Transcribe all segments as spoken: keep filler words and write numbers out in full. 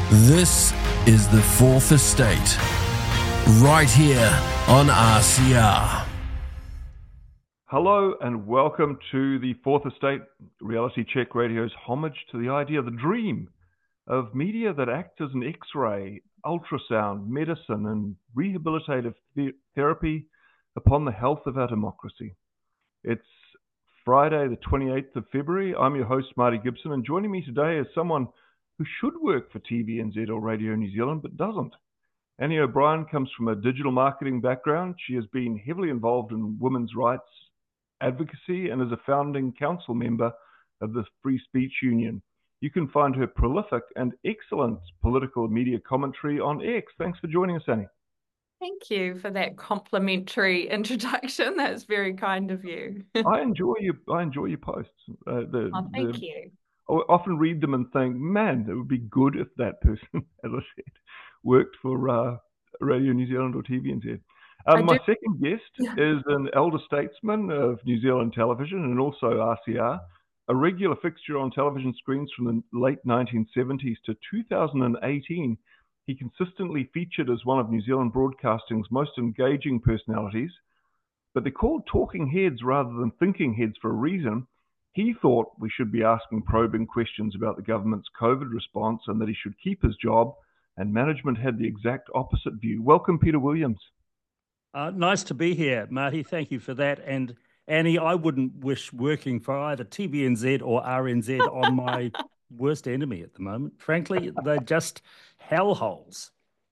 This is the Fourth Estate, right here on R C R. Hello and welcome to the Fourth Estate, Reality Check Radio's homage to the idea, the dream of media that acts as an X-ray, ultrasound, medicine and rehabilitative th- therapy upon the health of our democracy. It's Friday the twenty-eighth of February. I'm your host Marty Gibson, and joining me today is someone who should work for T V N Z or Radio New Zealand but doesn't. Annie O'Brien comes from a digital marketing background. She has been heavily involved in women's rights advocacy and is a founding council member of the Free Speech Union. You can find her prolific and excellent political media commentary on X. Thanks for joining us, Annie. Thank you for that complimentary introduction. That's very kind of you. I enjoy your I enjoy your posts. Uh, the, Oh, thank the, you. I often read them and think, man, it would be good if that person, as I said, worked for uh, Radio New Zealand or T V N Z. Um, my second guest is an elder statesman of New Zealand television and also R C R, a regular fixture on television screens from the late nineteen seventies to two thousand eighteen. He consistently featured as one of New Zealand broadcasting's most engaging personalities, but they're called talking heads rather than thinking heads for a reason. He thought we should be asking probing questions about the government's COVID response and that he should keep his job, and management had the exact opposite view. Welcome, Peter Williams. Uh, nice to be here, Marty. Thank you for that. And Annie, I wouldn't wish working for either T V N Z or R N Z on my worst enemy at the moment. Frankly, they're just hellholes.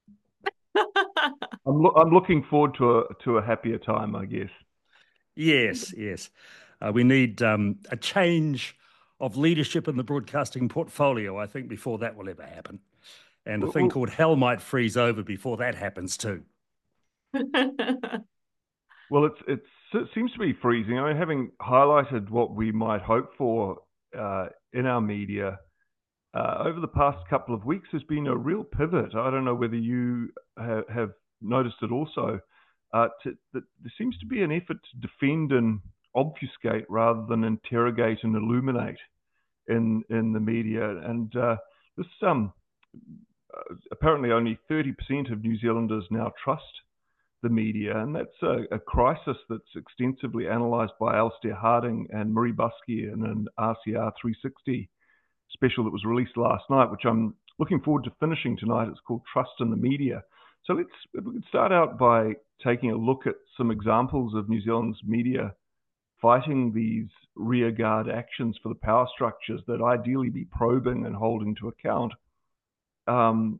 I'm, lo- I'm looking forward to a to a happier time, I guess. Yes, yes. Uh, we need um, a change of leadership in the broadcasting portfolio, I think, before that will ever happen. And a Well, thing well, called hell might freeze over before that happens too. Well, it's, it's, it seems to be freezing. I mean, having highlighted what we might hope for uh, in our media, uh, over the past couple of weeks, there's been a real pivot. I don't know whether you ha- have noticed it also. Uh, to, that there seems to be an effort to defend and obfuscate rather than interrogate and illuminate in in the media. And uh, this um, uh, apparently only thirty percent of New Zealanders now trust the media, and that's a, a crisis that's extensively analysed by Alistair Harding and Marie Buskey in an R C R three sixty special that was released last night, which I'm looking forward to finishing tonight. It's called Trust in the Media. So let's if we could start out by taking a look at some examples of New Zealand's media fighting these rearguard actions for the power structures that ideally be probing and holding to account. Um,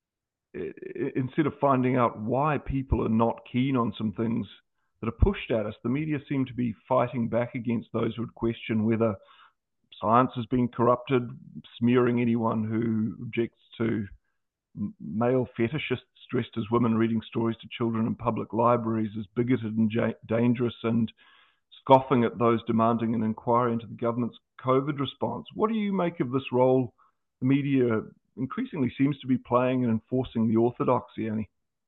Instead of finding out why people are not keen on some things that are pushed at us, the media seem to be fighting back against those who would question whether science has been corrupted, smearing anyone who objects to male fetishists dressed as women reading stories to children in public libraries as bigoted and ja- dangerous, and scoffing at those demanding an inquiry into the government's COVID response. What do you make of this role the media increasingly seems to be playing and enforcing the orthodoxy, Annie?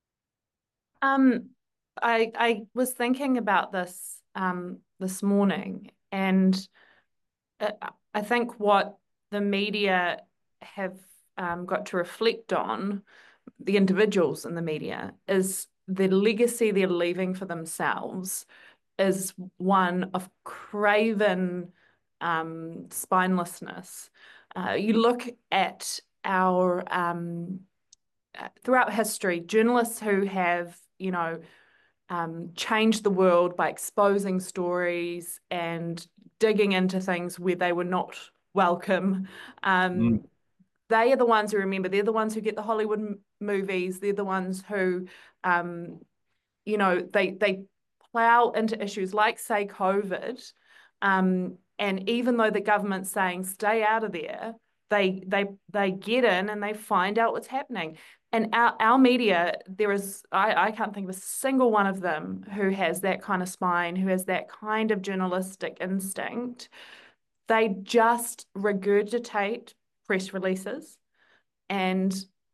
Um, I I was thinking about this um this morning, and uh, I think what the media have um, got to reflect on, the individuals in the media, is the legacy they're leaving for themselves is one of craven um, spinelessness. Uh, you look at our um, throughout history, journalists who have, you know, um, changed the world by exposing stories and digging into things where they were not welcome. Um, Mm. They are the ones who remember. They're the ones who get the Hollywood m- movies. They're the ones who, um, you know, they they plow into issues like, say, COVID. Um, and even though the government's saying stay out of there, they they they get in and they find out what's happening. And our, our media, there is, I, I can't think of a single one of them who has that kind of spine, who has that kind of journalistic instinct. They just regurgitate press releases, and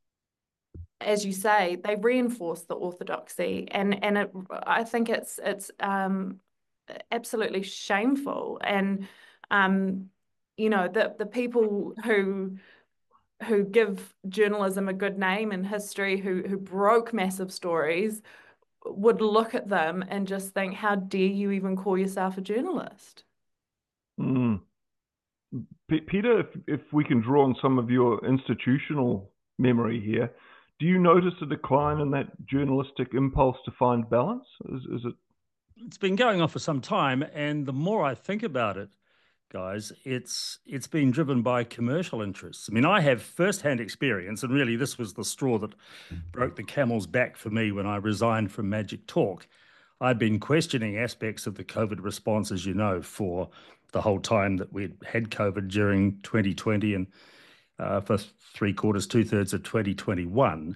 as you say, they reinforce the orthodoxy, and and it, I think it's it's um, absolutely shameful. And um, you know, the the people who who give journalism a good name in history, who who broke massive stories, would look at them and just think, how dare you even call yourself a journalist? Mm. P- Peter, if, if we can draw on some of your institutional memory here, do you notice a decline in that journalistic impulse to find balance? Is, is it? It's been going on for some time, and the more I think about it, guys, it's it's been driven by commercial interests. I mean, I have first-hand experience, and really this was the straw that broke the camel's back for me when I resigned from Magic Talk. I'd been questioning aspects of the COVID response, as you know, for the whole time that we'd had COVID during twenty twenty and uh, for three quarters, two thirds of twenty twenty-one,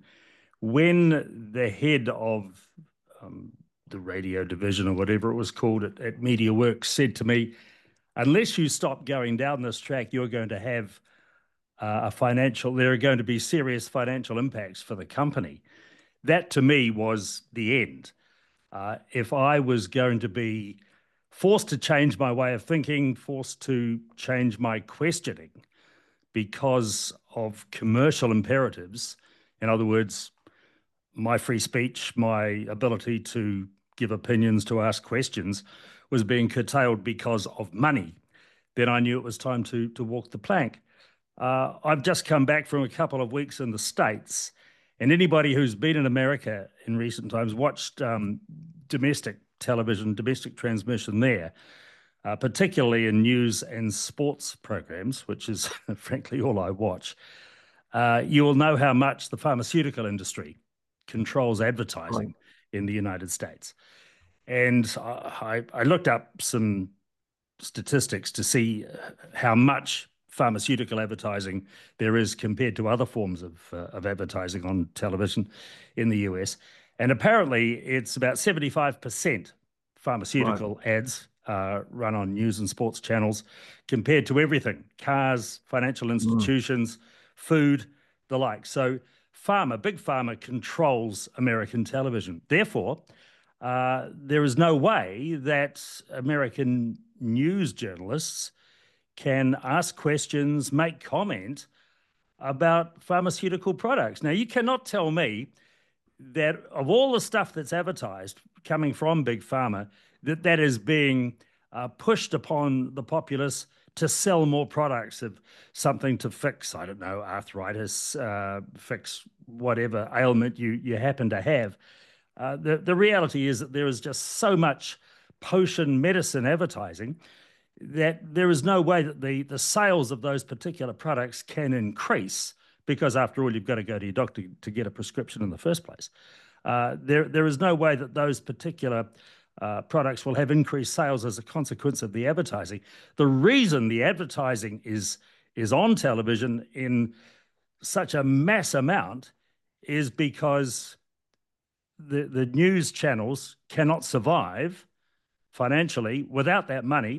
when the head of um, the radio division or whatever it was called at, at MediaWorks said to me, unless you stop going down this track, you're going to have uh, a financial, there are going to be serious financial impacts for the company. That to me was the end. Uh, if I was going to be forced to change my way of thinking, forced to change my questioning because of commercial imperatives, in other words, my free speech, my ability to give opinions, to ask questions, was being curtailed because of money, then I knew it was time to, to walk the plank. Uh, I've just come back from a couple of weeks in the States, and anybody who's been in America in recent times watched um, domestic television, domestic transmission there, uh, particularly in news and sports programs, which is frankly all I watch. Uh, you will know how much the pharmaceutical industry controls advertising right. in the United States. And I, I looked up some statistics to see how much pharmaceutical advertising there is compared to other forms of, uh, of advertising on television in the U S. And apparently it's about seventy-five percent pharmaceutical right. ads uh, run on news and sports channels compared to everything, cars, financial institutions, mm. food, the like. So pharma, big pharma controls American television. Therefore, uh, there is no way that American news journalists can ask questions, make comment about pharmaceutical products. Now, you cannot tell me that of all the stuff that's advertised coming from Big Pharma, that that is being uh, pushed upon the populace to sell more products of something to fix, I don't know, arthritis, uh, fix whatever ailment you, you happen to have. Uh, the, the reality is that there is just so much potion medicine advertising that there is no way that the, the sales of those particular products can increase, because after all, you've got to go to your doctor to get a prescription in the first place. Uh, there, there is no way that those particular uh, products will have increased sales as a consequence of the advertising. The reason the advertising is, is on television in such a mass amount is because the, the news channels cannot survive financially without that money.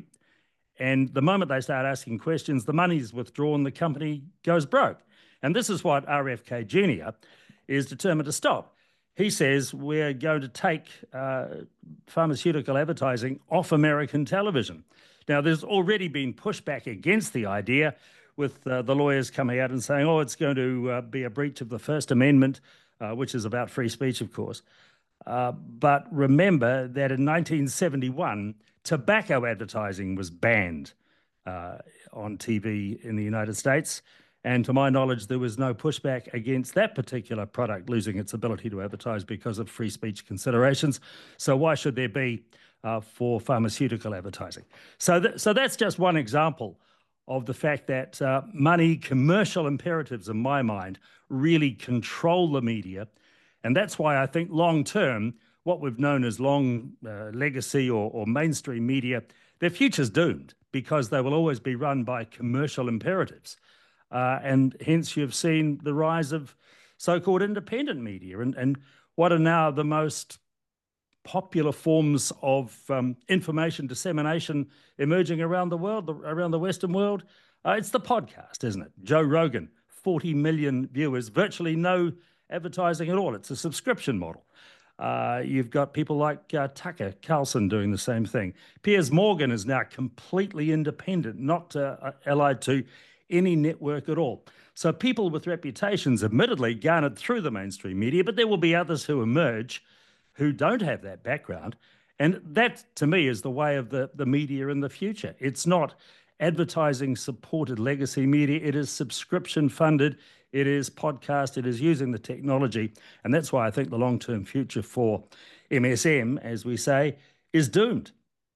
And the moment they start asking questions, the money's withdrawn, the company goes broke. And this is what R F K Junior is determined to stop. He says we're going to take uh, pharmaceutical advertising off American television. Now, there's already been pushback against the idea, with uh, the lawyers coming out and saying, oh, it's going to uh, be a breach of the First Amendment, uh, which is about free speech, of course. Uh, but remember that in nineteen seventy-one, tobacco advertising was banned uh, on T V in the United States. And to my knowledge, there was no pushback against that particular product losing its ability to advertise because of free speech considerations. So why should there be uh, for pharmaceutical advertising? So, th so that's just one example of the fact that uh, money, commercial imperatives, in my mind, really control the media. And that's why I think long-term, what we've known as long uh, legacy or, or mainstream media, their future's doomed, because they will always be run by commercial imperatives. Uh, and hence you've seen the rise of so-called independent media and, and what are now the most popular forms of um, information dissemination emerging around the world, the, around the Western world. Uh, it's the podcast, isn't it? Joe Rogan, forty million viewers, virtually no advertising at all. It's a subscription model. Uh, you've got people like uh, Tucker Carlson doing the same thing. Piers Morgan is now completely independent, not uh, allied to any network at all. So people with reputations, admittedly, garnered through the mainstream media, but there will be others who emerge who don't have that background. And that, to me, is the way of the, the media in the future. It's not advertising-supported legacy media. It is subscription-funded. It is podcast. It is using the technology. And that's why I think the long-term future for M S M, as we say, is doomed.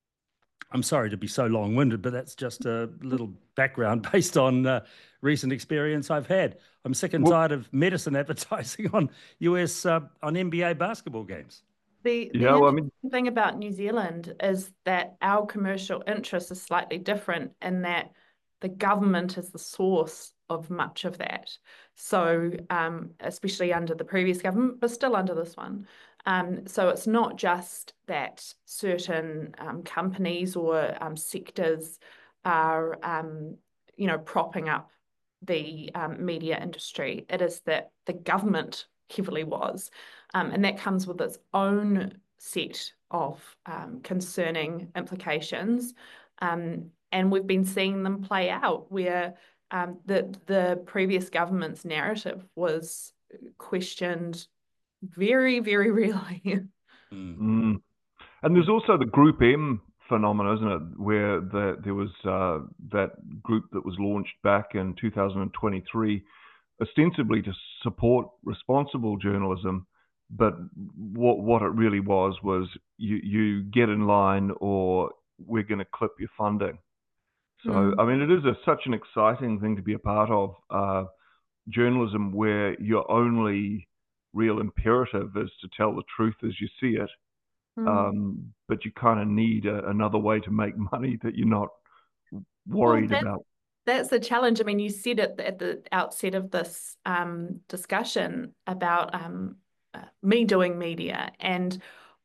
I'm sorry to be so long-winded, but that's just a little background based on uh, recent experience I've had. I'm sick and Well, tired of medicine advertising on U S uh, on N B A basketball games. The, the yeah, well, I interesting mean, thing about New Zealand is that our commercial interest is slightly different in that the government is the source of much of that. So, um, especially under the previous government, but still under this one. Um, so it's not just that certain um, companies or um, sectors are, um, you know, propping up the um, media industry. It is that the government heavily was. Um, and that comes with its own set of um, concerning implications. Um, and we've been seeing them play out where um, the, the previous government's narrative was questioned very, very rarely. Mm. mm. And there's also the Group M phenomenon, isn't it? Where the, there was uh, that group that was launched back in two thousand twenty-three, ostensibly to support responsible journalism, but what what it really was was you you get in line or we're going to clip your funding. So Mm. I mean, it is a, such an exciting thing to be a part of, uh, journalism where your only real imperative is to tell the truth as you see it. Mm. Um, but you kind of need a, another way to make money that you're not Well, worried that's, about. that's the challenge. I mean, you said it at the outset of this um, discussion about um, uh, me doing media, and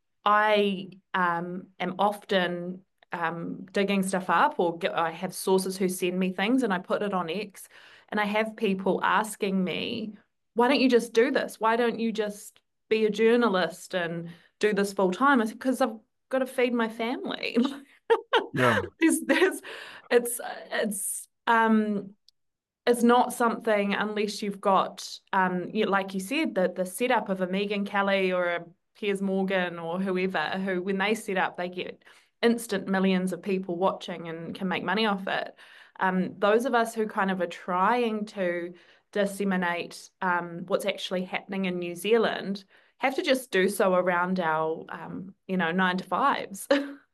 I um, am often um, digging stuff up, or get, I have sources who send me things and I put it on X, and I have people asking me, why don't you just do this? Why don't you just be a journalist and do this full time? I said, because I've got to feed my family. Yeah. there's, there's, it's, it's, um, it's not something unless you've got, um, you, like you said, the, the setup of a Megyn Kelly or a Piers Morgan or whoever, who when they set up, they get instant millions of people watching and can make money off it. Um, those of us who kind of are trying to disseminate um, what's actually happening in New Zealand have to just do so around our, um, you know, nine to fives.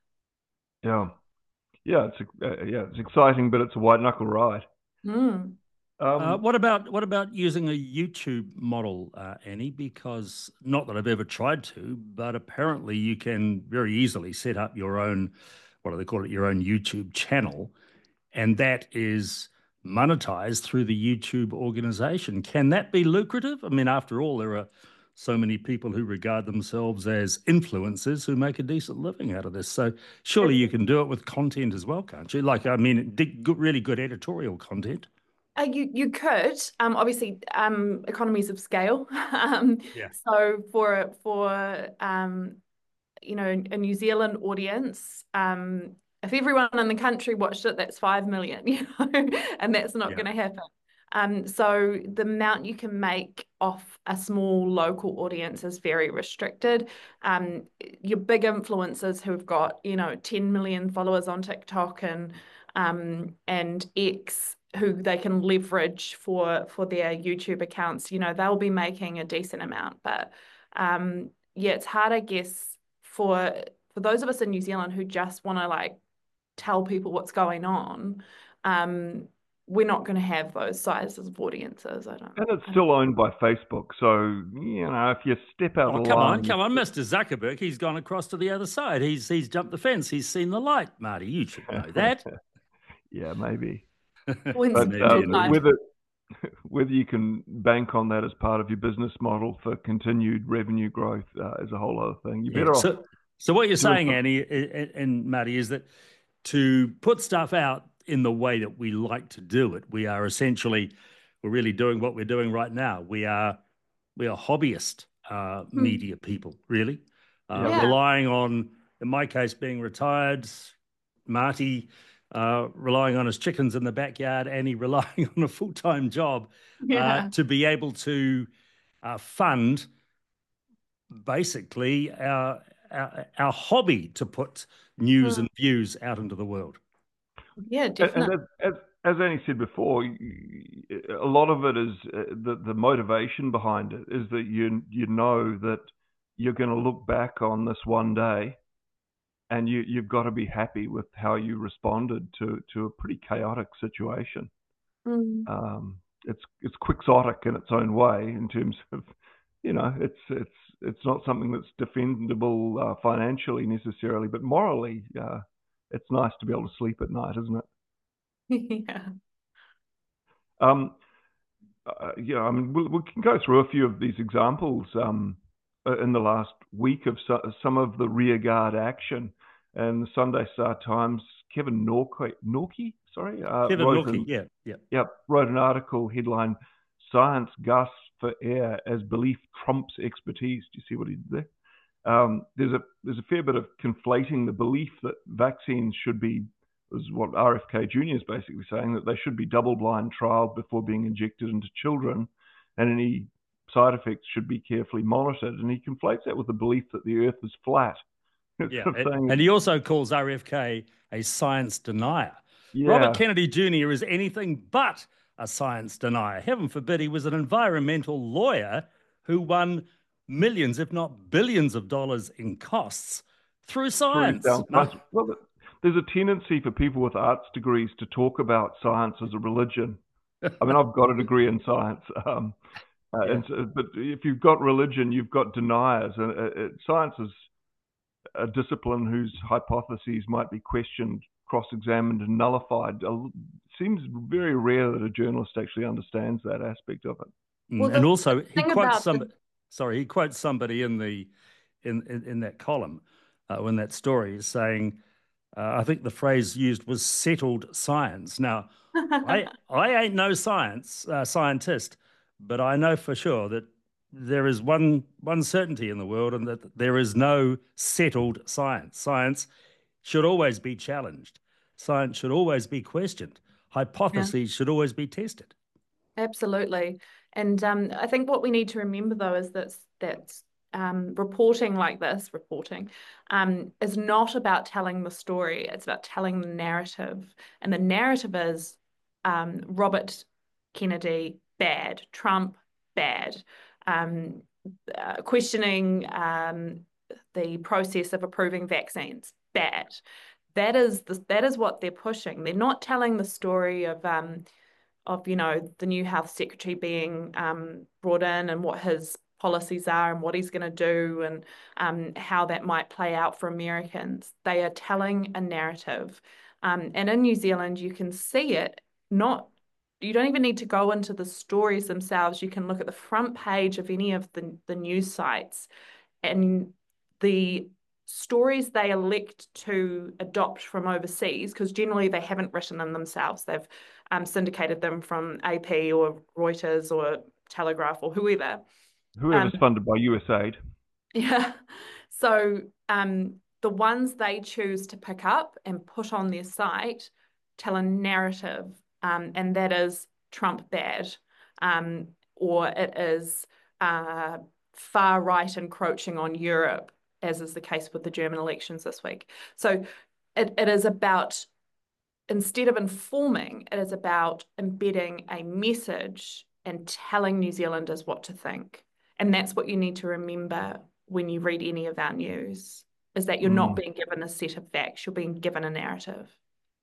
Yeah. Yeah. It's uh, yeah, it's exciting, but it's a white knuckle ride. Mm. Um, Uh, what about what about using a YouTube model, uh, Annie? Because not that I've ever tried to, but apparently you can very easily set up your own, what do they call it, your own YouTube channel, and that is monetized through the YouTube organization. Can that be lucrative? I mean, after all, there are so many people who regard themselves as influencers who make a decent living out of this. So surely you can do it with content as well, can't you? Like, I mean, good, really good editorial content. Uh, you you could um, obviously um, economies of scale. um, Yeah. So for for um, you know a New Zealand audience, um, if everyone in the country watched it, that's five million. You know, and that's not Yeah. going to happen. Um, so the amount you can make off a small local audience is very restricted. Um, your big influencers who've got you know ten million followers on TikTok and um, and X, who they can leverage for for their YouTube accounts, you know, they'll be making a decent amount. But um, yeah, it's hard, I guess, for for those of us in New Zealand who just want to like tell people what's going on. Um, we're not going to have those sizes of audiences. I don't. and it's still owned by Facebook. So, you know, if you step out Oh, the come on, line, come on, Mister Zuckerberg. He's gone across to the other side. He's he's jumped the fence. He's seen the light, Marty. You should know that. yeah, maybe. Once But Maybe uh, indeed. whether whether you can bank on that as part of your business model for continued revenue growth uh, is a whole other thing. You're Yeah. better off. So, so what you're doing saying, some- Annie and, and Marty, is that to put stuff out in the way that we like to do it, we are essentially, we're really doing what we're doing right now. We are, we are hobbyist uh, Hmm. media people, really, uh, Yeah. relying on, in my case, being retired, Marty uh, relying on his chickens in the backyard, Annie relying on a full-time job Yeah. uh, to be able to uh, fund basically our, our our hobby to put news Mm. and views out into the world. Yeah, And, and definitely. as, as as Annie said before, a lot of it is uh, the the motivation behind it is that you you know that you're going to look back on this one day, and you you've got to be happy with how you responded to to a pretty chaotic situation. Mm. Um, it's it's quixotic in its own way in terms of, you know, it's it's it's not something that's defendable uh, financially necessarily, but morally, uh, it's nice to be able to sleep at night, isn't it? Yeah. Um, uh, yeah, I mean, we, we can go through a few of these examples um, uh, in the last week of so, some of the rearguard action. And the Sunday Star Times, Kevin Norquay, Norquay sorry, uh, Kevin wrote Norquay, an, yeah, yeah. Yep, wrote an article headline, "Science Gasps for Air as Belief Trumps Expertise." Do you see what he did there? Um, there's a there's a fair bit of conflating the belief that vaccines should be, is what R F K Junior is basically saying, that they should be double-blind trialed before being injected into children, and any side effects should be carefully monitored. And he conflates that with the belief that the Earth is flat. Yeah, Sort of saying, and he also calls R F K a science denier. Robert yeah, Kennedy Junior is anything but a science denier. Heaven forbid he was an environmental lawyer who won millions, if not billions of dollars in costs through through science. sound science. Well, there's a tendency for people with arts degrees to talk about science as a religion. I mean, I've got a degree in science, um, uh, Yeah. and so, but if you've got religion, you've got deniers, and uh, it, science is a discipline whose hypotheses might be questioned, cross-examined, and nullified. It seems very rare that a journalist actually understands that aspect of it. Mm, Well, and the also he thing quotes about some, the sorry, he quotes somebody in the in in, in that column, uh, in that story, saying, uh, I think the phrase used was settled science. Now, I I ain't no science uh, scientist, but I know for sure that there is one one certainty in the world, and that there is no settled science. Science should always be challenged. Science should always be questioned. Yeah, Hypotheses should always be tested. absolutely. And um, I think what we need to remember though is that that's um, reporting like this, reporting, um, is not about telling the story. It's about telling the narrative. And the narrative is um, Robert Kennedy, bad. Trump, bad. Um, uh, questioning um, the process of approving vaccines, bad. That is the, that is what they're pushing. They're not telling the story of um, of you know the new health secretary being um, brought in and what his policies are and what he's going to do and um, how that might play out for Americans. They are telling a narrative, um, and in New Zealand you can see it. Not you don't even need to go into the stories themselves. You can look at the front page of any of the the news sites, and the stories they elect to adopt from overseas, because generally they haven't written them themselves. They've um, syndicated them from A P or Reuters or Telegraph or whoever. Whoever's Um, funded by U S A I D. yeah. So um, the ones they choose to pick up and put on their site tell a narrative, um, and that is Trump bad, um, or it is uh, far right encroaching on Europe, as is the case with the German elections this week. So it, it is about, instead of informing, it is about embedding a message and telling New Zealanders what to think. And that's what you need to remember when you read any of our news, is that you're not Mm. being given a set of facts, you're being given a narrative.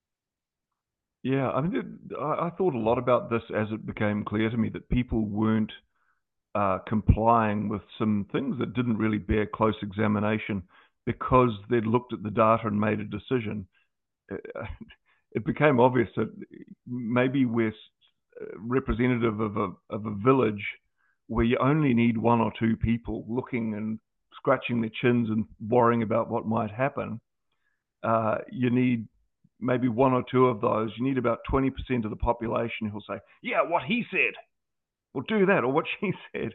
Yeah, I mean, it, I, I thought a lot about this as it became clear to me that people weren't uh, complying with some things that didn't really bear close examination because they'd looked at the data and made a decision. It became obvious that maybe we're representative of a of a village where you only need one or two people looking and scratching their chins and worrying about what might happen. Uh, you need maybe one or two of those. You need about twenty percent of the population who'll say, yeah, what he said, or do that, or what she said.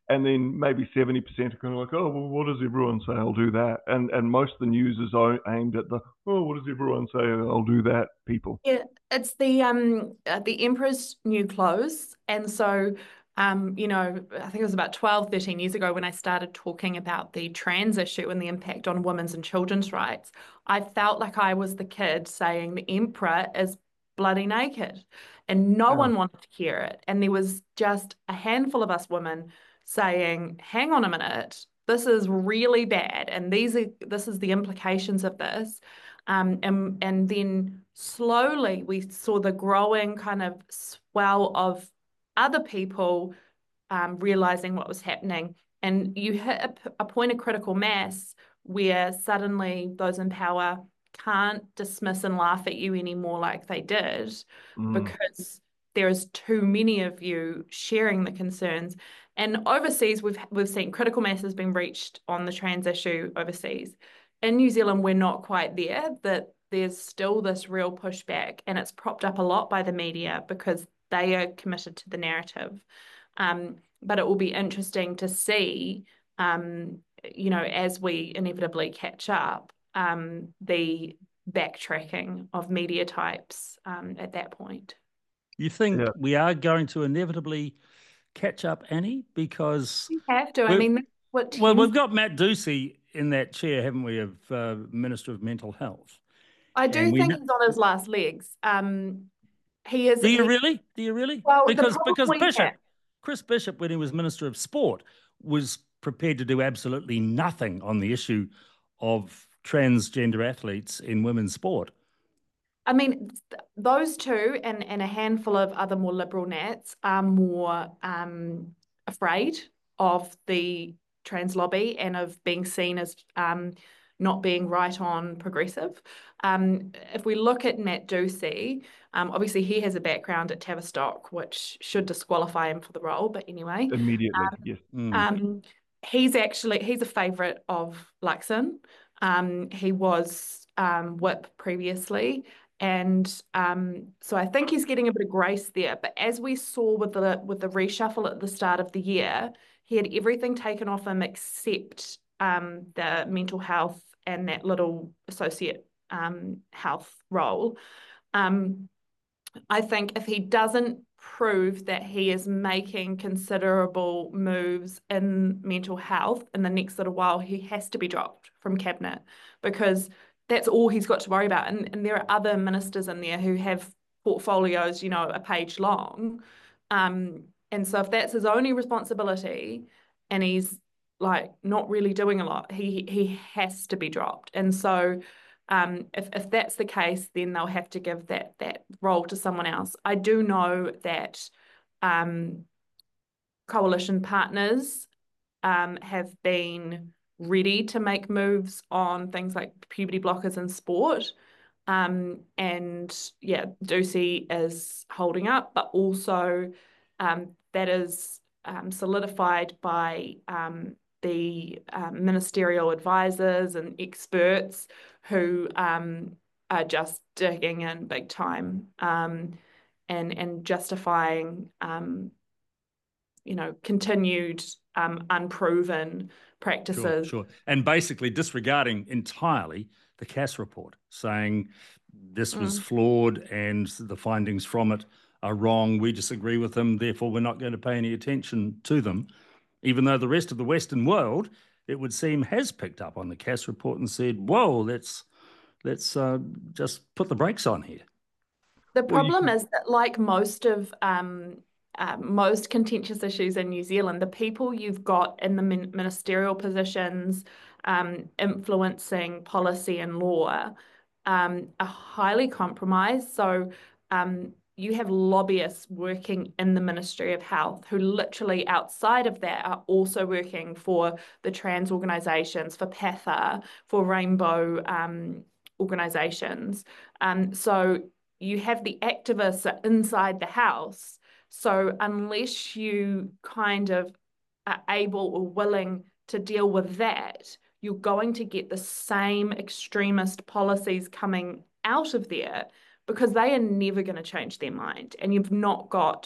and then maybe seventy percent are kind of like, oh, well, what does everyone say? I'll do that. And and most of the news is aimed at the, oh, what does everyone say? I'll do that people. Yeah, it's the um uh, the emperor's new clothes. And so um, you know, I think it was about twelve, thirteen years ago when I started talking about the trans issue and the impact on women's and children's rights. I felt like I was the kid saying the emperor is bloody naked, and no Yeah. one wanted to hear it. And there was just a handful of us women saying, hang on a minute, this is really bad, and these are this is the implications of this. Um, and and then slowly we saw the growing kind of swell of other people um, realizing what was happening. And you hit a, a point of critical mass where suddenly those in power can't dismiss and laugh at you anymore like they did, Mm. because there's too many of you sharing the concerns. And overseas, we've we've seen critical mass has been reached on the trans issue overseas. In New Zealand, we're not quite there, that there's still this real pushback, and it's propped up a lot by the media because they are committed to the narrative. Um, but it will be interesting to see, um, you know, as we inevitably catch up, um, the backtracking of media types um, at that point. You think Yeah. we are going to inevitably catch up, Annie? Because You have to. I we've- mean, that's what well, tends- we've got Matt Ducey in that chair, haven't we, of uh, Minister of Mental Health? I do and we think kn- he's on his last legs. Um, he is. Do you he- really? Do you really? Well, the because problem because we Bishop, have- Chris Bishop, when he was Minister of Sport, was prepared to do absolutely nothing on the issue of transgender athletes in women's sport. I mean, th- those two and, and a handful of other more liberal nats are more um, afraid of the trans lobby and of being seen as um, not being right on progressive. Um, if we look at Nat Ducey, um, obviously he has a background at Tavistock, which should disqualify him for the role, but anyway. Immediately, Um, yes. Mm. Um, he's actually, he's a favourite of Luxon. Um, he was um, whip previously. And um, so I think he's getting a bit of grace there. But as we saw with the with the reshuffle at the start of the year, he had everything taken off him except um, the mental health and that little associate um, health role. Um, I think if he doesn't prove that he is making considerable moves in mental health in the next little while, he has to be dropped from cabinet, because that's all he's got to worry about. And, and there are other ministers in there who have portfolios, you know, a page long. Um, and so if that's his only responsibility and he's like not really doing a lot, he he has to be dropped. And so um, if, if that's the case, then they'll have to give that that role to someone else. I do know that um, coalition partners um, have been ready to make moves on things like puberty blockers in sport. Um, and yeah, Ducey is holding up, but also um, that is um, solidified by um, the um, ministerial advisors and experts who um, are just digging in big time um, and and justifying um, you know continued um, unproven practices. Sure, sure. And basically disregarding entirely the Cass report, saying this was Mm. flawed and the findings from it are wrong. We disagree with them, therefore we're not going to pay any attention to them. Even though the rest of the Western world, it would seem, has picked up on the Cass report and said, whoa, let's, let's uh, just put the brakes on here. The Well, you problem can- is that, like most of um, uh, most contentious issues in New Zealand, the people you've got in the min ministerial positions um, influencing policy and law um, are highly compromised. So um, you have lobbyists working in the Ministry of Health who literally outside of that are also working for the trans organisations, for PATHA, for rainbow um, organisations. Um, so you have the activists inside the house. So unless you kind of are able or willing to deal with that, you're going to get the same extremist policies coming out of there, because they are never going to change their mind. And you've not got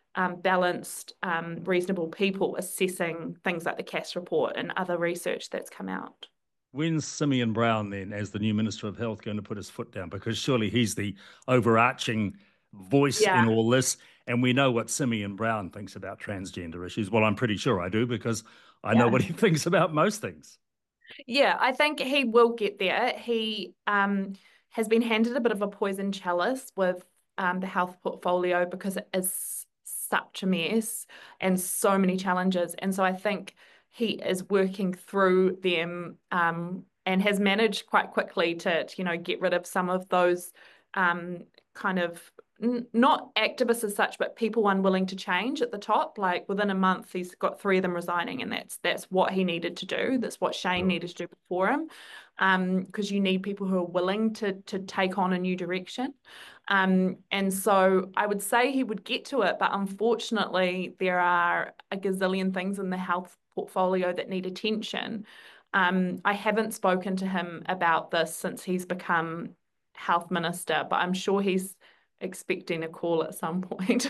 um, balanced, um, reasonable people assessing things like the Cass report and other research that's come out. When's Simeon Brown then, as the new Minister of Health, going to put his foot down? Because surely he's the overarching voice Yeah. in all this. And we know what Simeon Brown thinks about transgender issues. Well, I'm pretty sure I do, because I know Yeah. what he thinks about most things. Yeah, I think he will get there. He um, has been handed a bit of a poison chalice with um, the health portfolio because it is such a mess and so many challenges. And so I think he is working through them um, and has managed quite quickly to, to, you know, get rid of some of those um, kind of n- not activists as such, but people unwilling to change at the top. Like within a month, he's got three of them resigning, and that's that's what he needed to do. That's what Shane needed to do before him, um, because you need people who are willing to to take on a new direction. Um, and so I would say he would get to it, but unfortunately, there are a gazillion things in the health portfolio that need attention. Um, I haven't spoken to him about this since he's become health minister, but I'm sure he's expecting a call at some point.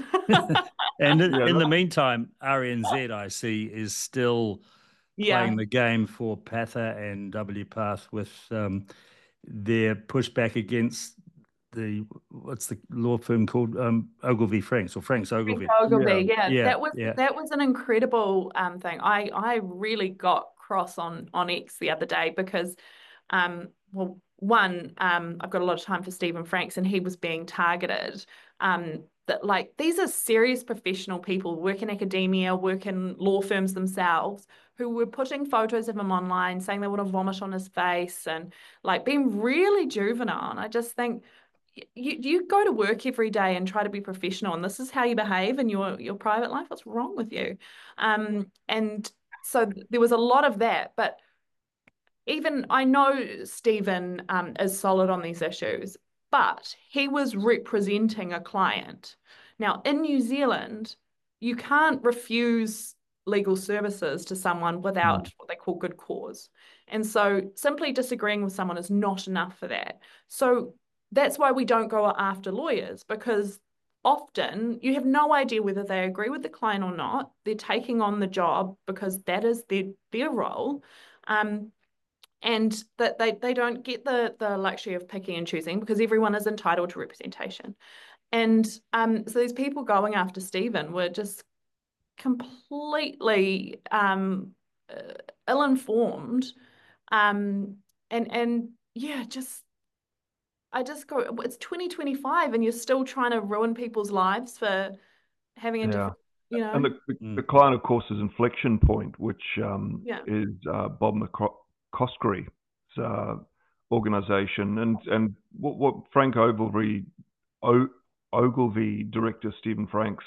And in, Yeah, in the look- meantime, R N Z, I see, is still Yeah. playing the game for Patha and W PATH with um, their pushback against the, what's the law firm called? Um, Ogilvy Franks, or Franks Ogilvy. Ogilvy, yeah. Yeah, that was yeah. that was an incredible um thing. I I really got cross on on X the other day because um well one um I've got a lot of time for Stephen Franks, and he was being targeted. Um that like these are serious professional people, work in academia, work in law firms themselves, who were putting photos of him online saying they want to vomit on his face and like being really juvenile. And I just think you you go to work every day and try to be professional, and this is how you behave in your your private life. What's wrong with you? Um, and so there was a lot of that, but even I know Stephen um, is solid on these issues, but he was representing a client. Now, in New Zealand, you can't refuse legal services to someone without Mm. what they call good cause. And so simply disagreeing with someone is not enough for that. So that's why we don't go after lawyers, because often you have no idea whether they agree with the client or not. They're taking on the job because that is their, their role. Um, and that they, they don't get the, the luxury of picking and choosing because everyone is entitled to representation. And um, so these people going after Stephen were just completely um, uh, ill-informed. Um, and, and yeah, just, I just go, it's twenty twenty-five and you're still trying to ruin people's lives for having a Yeah. different, you know. And the, the, Mm. the client, of course, is Inflection Point, which um, Yeah. is uh, Bob McCoskry's uh, organization. And and what, what Frank Ogilvy, o, Ogilvy director Stephen Franks,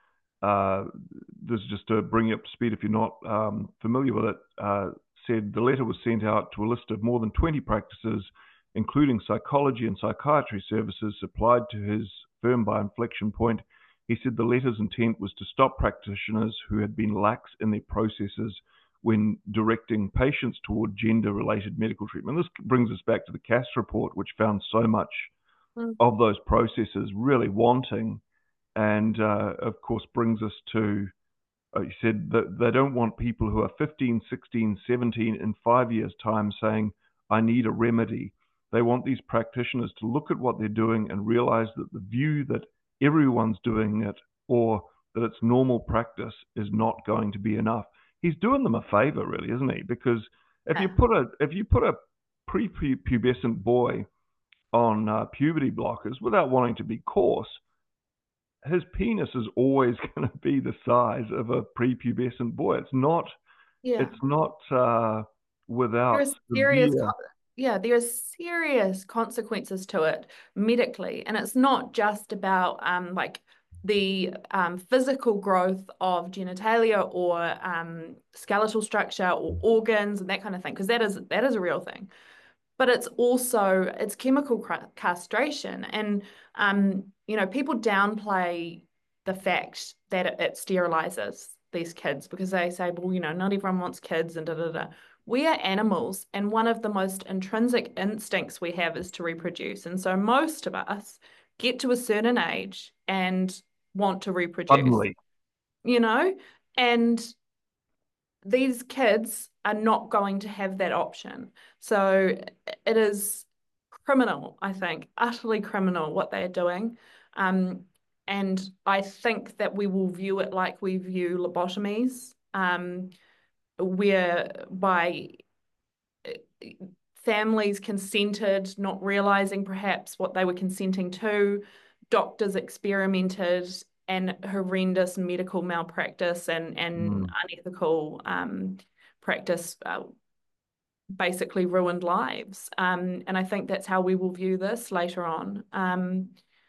uh, this is just to bring you up to speed if you're not um, familiar with it, uh, said the letter was sent out to a list of more than twenty practices, including psychology and psychiatry services supplied to his firm by Inflection Point. He said the letter's intent was to stop practitioners who had been lax in their processes when directing patients toward gender-related medical treatment. This brings us back to the Cass report, which found so much Mm. of those processes really wanting, and uh, of course brings us to, uh, he said that they don't want people who are fifteen, sixteen, seventeen in five years' time saying, I need a remedy. They want these practitioners to look at what they're doing and realize that the view that everyone's doing it or that it's normal practice is not going to be enough. He's doing them a favor, really, isn't he? Because if you Yeah. put a if you put a prepubescent boy on uh, puberty blockers without wanting to be coarse, his penis is always going to be the size of a prepubescent boy. It's not. Yeah. It's not uh, without There's serious, severe. co- yeah, there's serious consequences to it medically, and it's not just about um like the um, physical growth of genitalia or um, skeletal structure or organs and that kind of thing, because that is that is a real thing. But it's also it's chemical cra- castration, and um, you know, people downplay the fact that it, it sterilizes these kids because they say, well, you know, not everyone wants kids and da da da. We are animals, and one of the most intrinsic instincts we have is to reproduce. And so most of us get to a certain age and want to reproduce. Suddenly. you know, and these kids are not going to have that option. So it is criminal, I think, utterly criminal what they are doing. Um, and I think that we will view it like we view lobotomies, um, whereby families consented, not realizing perhaps what they were consenting to, doctors experimented, and horrendous medical malpractice and, and mm. unethical um, practice uh, basically ruined lives. Um, and I think that's how we will view this later on. Um,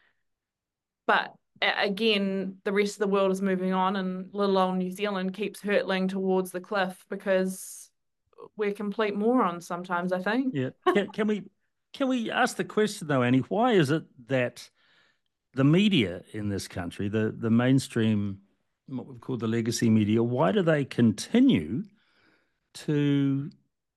but again, the rest of the world is moving on, and little old New Zealand keeps hurtling towards the cliff because we're complete morons sometimes, I think. Yeah. Can, can we can we ask the question though, Annie? Why is it that the media in this country, the the mainstream, what we've called the legacy media, why do they continue to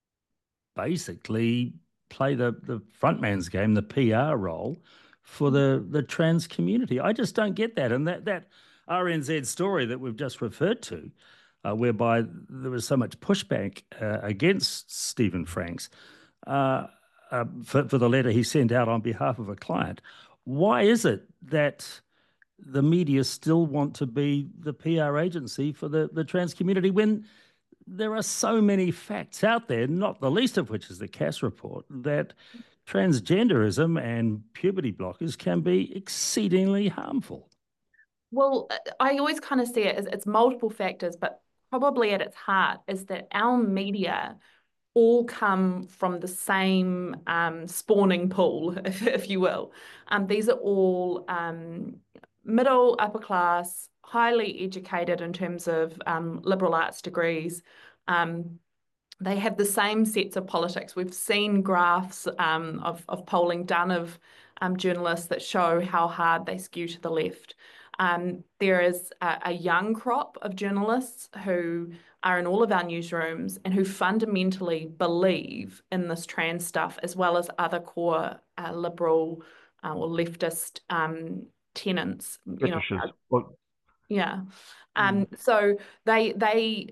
basically play the the front man's game, the P R role for the the trans community? I just don't get that. And that that R N Z story that we've just referred to, uh, whereby there was so much pushback uh, against Stephen Franks uh, uh, for, for the letter he sent out on behalf of a client. Why is it that the media still want to be the P R agency for the, the trans community when there are so many facts out there, not the least of which is the Cass report, that transgenderism and puberty blockers can be exceedingly harmful? Well, I always kind of see it as it's multiple factors, but probably at its heart is that our media all come from the same um, spawning pool, if, if you will. Um, these are all um, middle, upper class, highly educated in terms of um, liberal arts degrees. Um, they have the same sets of politics. We've seen graphs um, of, of polling done of um, journalists that show how hard they skew to the left. Um, there is a, a young crop of journalists who are in all of our newsrooms and who fundamentally believe in this trans stuff, as well as other core uh, liberal uh, or leftist um, tenets. You know, uh, yeah. Um, mm. So they they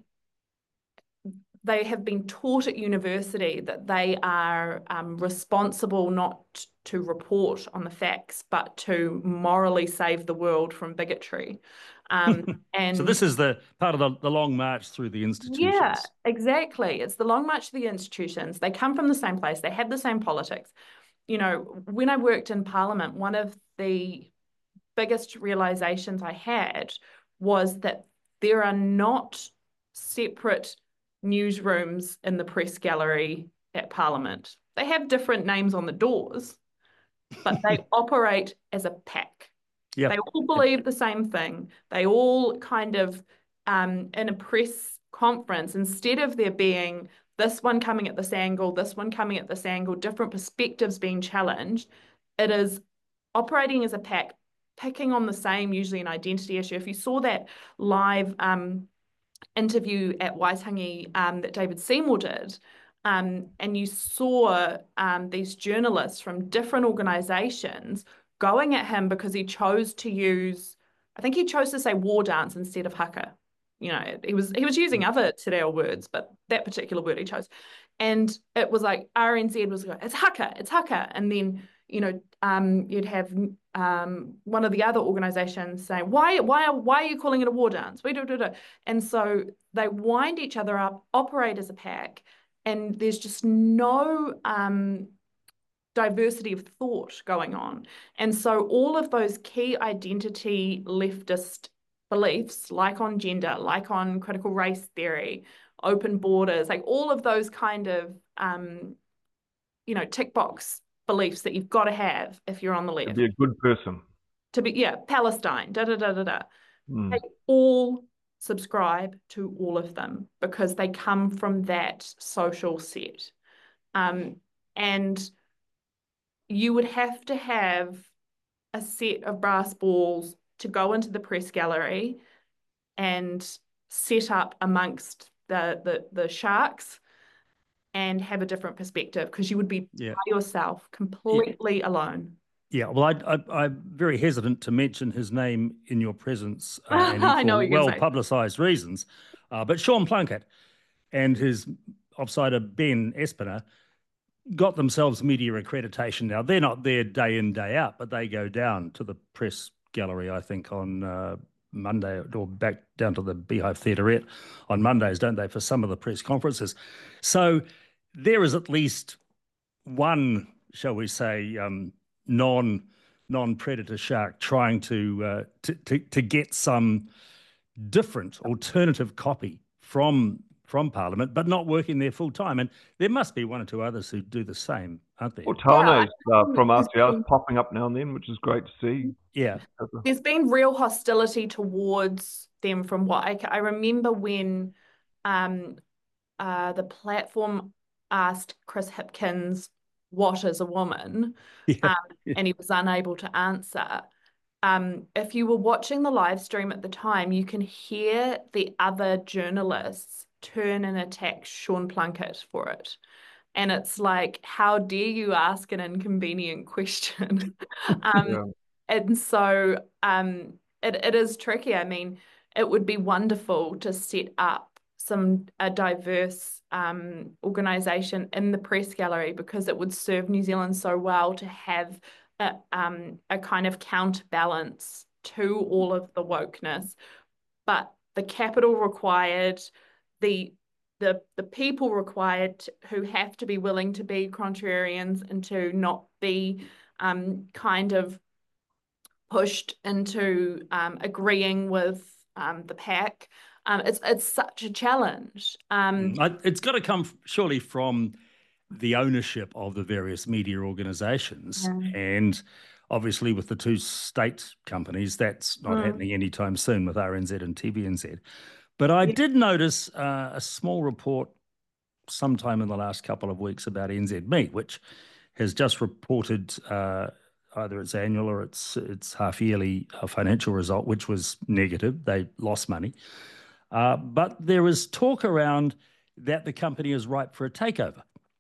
they have been taught at university that they are um, responsible not to report on the facts, but to morally save the world from bigotry. Um, and so this is the part of the, the long march through the institutions. Yeah, exactly. It's the long march through the institutions. They come from the same place. They have the same politics. You know, when I worked in Parliament, one of the biggest realizations I had was that there are not separate newsrooms in the press gallery at Parliament. They have different names on the doors, but they operate as a pack. Yep. They all believe the same thing. They all kind of, um, in a press conference, instead of there being this one coming at this angle, this one coming at this angle, different perspectives being challenged, it is operating as a pack, picking on the same, usually an identity issue. If you saw that live um, interview at Waitangi um, that David Seymour did, um, and you saw um, these journalists from different organisations going at him because he chose to use, I think he chose to say war dance instead of haka. You know, he was he was using other te reo words, but that particular word he chose. And it was like R N Z was going, it's haka, it's haka. And then, you know, um, you'd have um, one of the other organisations saying, why, why, why are you calling it a war dance? We do, do, do. And so they wind each other up, operate as a pack, and there's just no um, diversity of thought going on. And so all of those key identity leftist beliefs, like on gender, like on critical race theory, open borders, like all of those kind of, um, you know, tick box beliefs that you've got to have if you're on the left. To be a good person. To be, yeah, Palestine, da, da, da, da, da. Mm. They all subscribe to all of them because they come from that social set. Um, and you would have to have a set of brass balls to go into the press gallery and set up amongst the, the, the sharks and have a different perspective, because you would be yeah. by yourself, completely yeah. alone. Yeah, well, I, I, I'm very hesitant to mention his name in your presence, uh, Annie, I know for what you're saying. well-publicised reasons. Uh, but Sean Plunkett and his offsider Ben Espiner got themselves media accreditation now. They're not there day in, day out, but they go down to the press gallery, I think, on uh, Monday, or back down to the Beehive Theaterette on Mondays, don't they, for some of the press conferences. So there is at least one, shall we say, um, non non-predator shark trying to, uh, to to to get some different alternative copy from from Parliament, but not working there full time. And there must be one or two others who do the same, aren't there? Well, Tane's Yeah, uh, from there's R C R is been, popping up now and then, which is great to see. Yeah. there's been real hostility towards them from what I, I remember when um, uh, the platform asked Chris Hipkins, what is a woman? Yeah. Um, and he was unable to answer. Um, if you were watching the live stream at the time, you can hear the other journalists turn and attack Sean Plunkett for it. And it's like, how dare you ask an inconvenient question? um, Yeah. And so um, it, it is tricky. I mean, it would be wonderful to set up some a diverse um, organisation in the press gallery, because it would serve New Zealand so well to have a, um, a kind of counterbalance to all of the wokeness. But the capital required, the the the people required who have to be willing to be contrarians and to not be um, kind of pushed into um, agreeing with um, the pack. Um, it's it's such a challenge. Um, It's got to come surely from the ownership of the various media organisations, Yeah. and obviously with the two state companies, that's not Mm. happening anytime soon with R N Z and T V N Z. But I Yeah. did notice uh, a small report sometime in the last couple of weeks about N Z Meat, which has just reported uh, either its annual or its its half yearly uh, financial result, which was negative. They lost money. Uh, but there is talk around that the company is ripe for a takeover.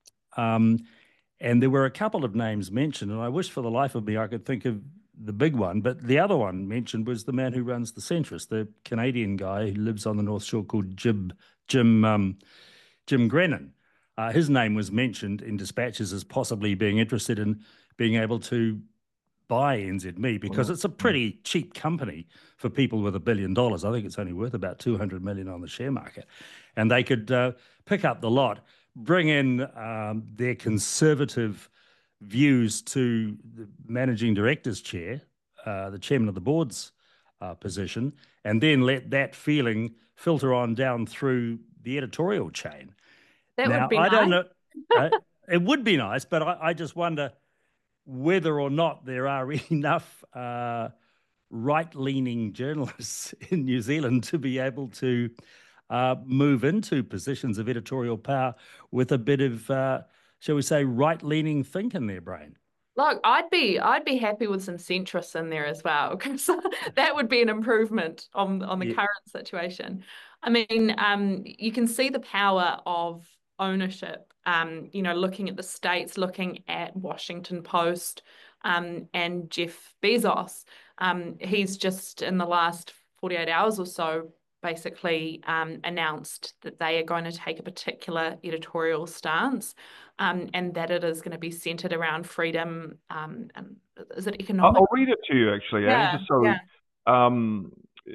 Um, and there were a couple of names mentioned, and I wish for the life of me I could think of the big one, but the other one mentioned was the man who runs the Centrist, the Canadian guy who lives on the North Shore called Jim Jim um, Jim Grennan. Uh, his name was mentioned in dispatches as possibly being interested in being able to buy N Z M E, because it's a pretty cheap company for people with a billion dollars. I think it's only worth about two hundred million on the share market. And they could uh, pick up the lot, bring in um, their conservative views to the managing director's chair, uh, the chairman of the board's uh, position, and then let that feeling filter on down through the editorial chain. That now, would be I nice. don't know. uh, it would be nice, but I, I just wonder whether or not there are enough uh, right-leaning journalists in New Zealand to be able to uh, move into positions of editorial power with a bit of, uh, shall we say, right-leaning think in their brain. Look, I'd be I'd be happy with some centrists in there as well, because that would be an improvement on on the Yeah. current situation. I mean, um, you can see the power of ownership. Um, you know, looking at the states, looking at Washington Post, um, and Jeff Bezos. Um, he's just in the last forty-eight hours or so basically um, announced that they are going to take a particular editorial stance, um, and that it is going to be centered around freedom. Um, and is it economic? I'll read it to you, actually, Yeah, Anne, just so. yeah. Um,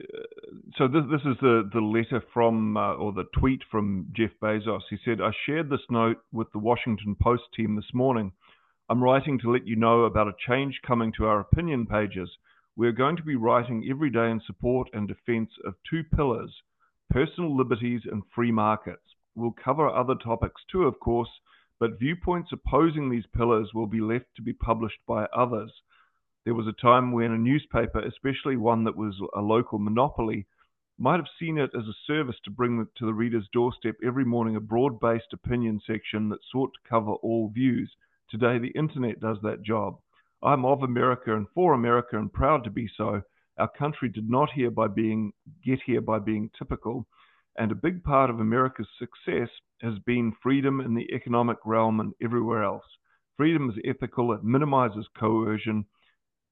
so this this is the the letter from uh, or the tweet from Jeff Bezos. He said, "I shared this note with the Washington Post team this morning. I'm writing to let you know about a change coming to our opinion pages. We're going to be writing every day in support and defense of two pillars: personal liberties and free markets. We'll cover other topics too, of course, but viewpoints opposing these pillars will be left to be published by others. There was a time when a newspaper, especially one that was a local monopoly, might have seen it as a service to bring to the reader's doorstep every morning a broad-based opinion section that sought to cover all views. Today, the internet does that job. I'm of America and for America and proud to be so. Our country did not here by being, get here by being typical, and a big part of America's success has been freedom in the economic realm and everywhere else. Freedom is ethical, it minimizes coercion,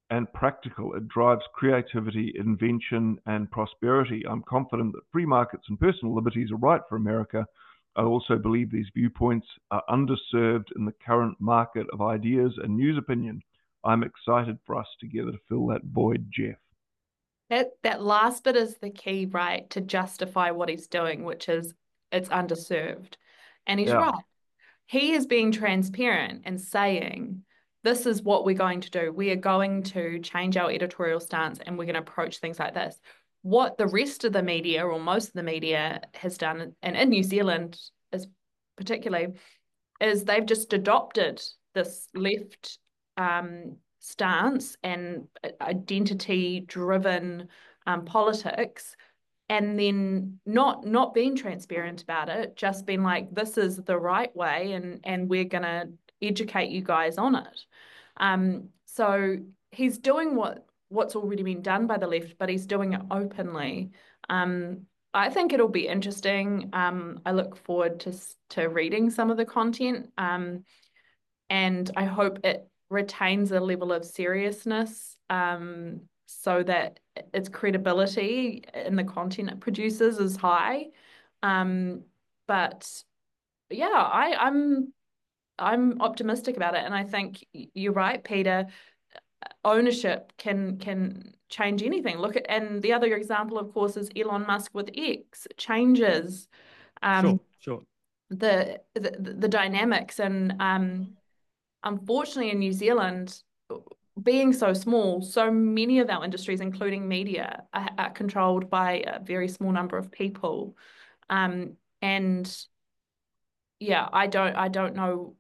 and practical. It drives creativity, invention, and prosperity. I'm confident that free markets and personal liberties are right for America. I also believe these viewpoints are underserved in the current market of ideas and news opinion. I'm excited for us together to fill that void, Jeff. That that last bit is the key, right? To justify what he's doing, which is it's underserved. And he's Yeah. right. He is being transparent and saying, this is what we're going to do. We are going to change our editorial stance and we're going to approach things like this. What the rest of the media, or most of the media, has done, and in New Zealand is particularly, is they've just adopted this left um, stance and identity-driven um, politics, and then not not being transparent about it, just being like, this is the right way, and and we're gonna educate you guys on it. Um, so he's doing what what's already been done by the left, but he's doing it openly. Um, I think it'll be interesting. Um, I look forward to to reading some of the content, um, and I hope it retains a level of seriousness, um, so that its credibility in the content it produces is high. Um, but yeah, I, I'm I'm optimistic about it, and I think you're right, Peter. Ownership can can change anything. Look at, and the other example, of course, is Elon Musk with X. It changes um, Sure, sure. the, the the dynamics, and um, unfortunately, in New Zealand, being so small, so many of our industries, including media, are, are controlled by a very small number of people. Um, and yeah, I don't I don't know